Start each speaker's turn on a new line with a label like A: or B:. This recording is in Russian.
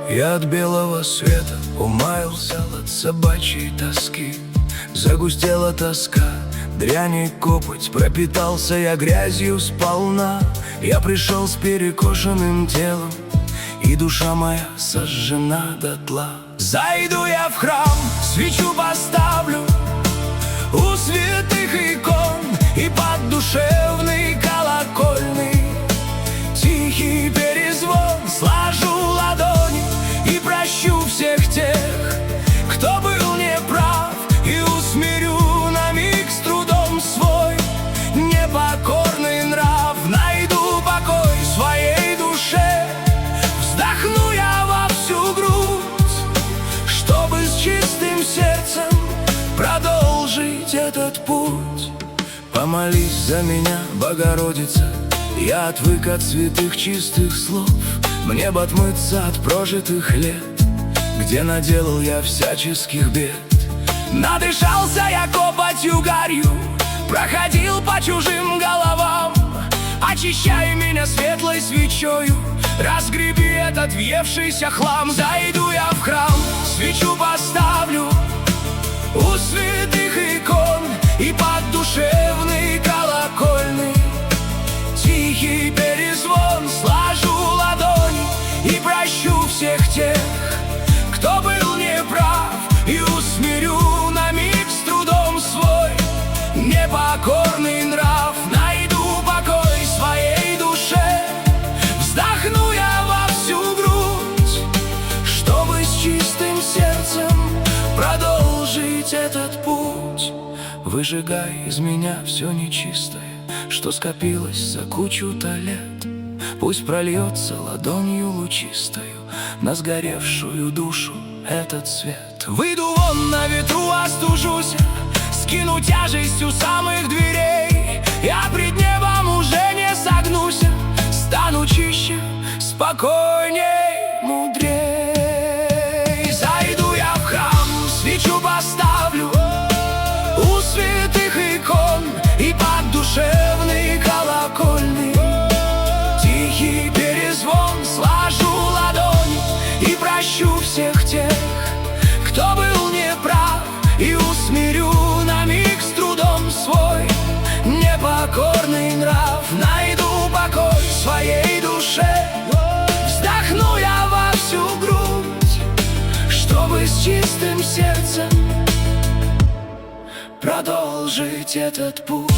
A: Я от белого света умаялся от собачьей тоски. Загустела тоска, дрянь и копоть, пропитался я грязью сполна. Я пришел с перекошенным телом, и душа моя сожжена дотла. Зайду я в храм, свечу поставлю у святых икон, и под душевный колокольный тихий перезвон сложу ладони и прощу всех тех, кто был неправ, и усмирю на миг с трудом свой непокорный нрав. Найду покой в своей душе, вздохну я во всю грудь, чтобы с чистым сердцем продолжить этот путь. Помолись за меня, Богородица, я отвык от святых чистых слов. Мне бы отмыться от прожитых лет, где наделал я всяческих бед. Надышался я копотью гарью, проходил по чужим головам. Очищай меня светлой свечою, разгреби этот въевшийся хлам. Зайду я в храм, свечу поставлю у святых икон, и под душевный колокольный тихий перезвон сложу ладони и прощу всех тех, кто был неправ, и усмирю на миг с трудом свой непокорный нрав. Найду покой в своей душе, вздохну я во всю грудь, чтобы с чистым сердцем продолжить этот путь. Выжигай из меня все нечистое, что скопилось за кучу-то лет. Пусть прольется ладонью лучистою на сгоревшую душу этот свет. Выйду вон на ветру, остужусь, скину тяжесть у самых дверей. Я пред небом уже не согнусь, стану чище, спокойней, мудрей. Зайду я в храм, свечу поставлю у святых икон, и под душевный колокольный тихий перезвон сложу ладони и прощу всех тех, кто был неправ, и усмирю на миг с трудом свой непокорный нрав. Найду покой в своей душе, вздохну я во всю грудь, чтобы с чистым сердцем продолжить этот путь.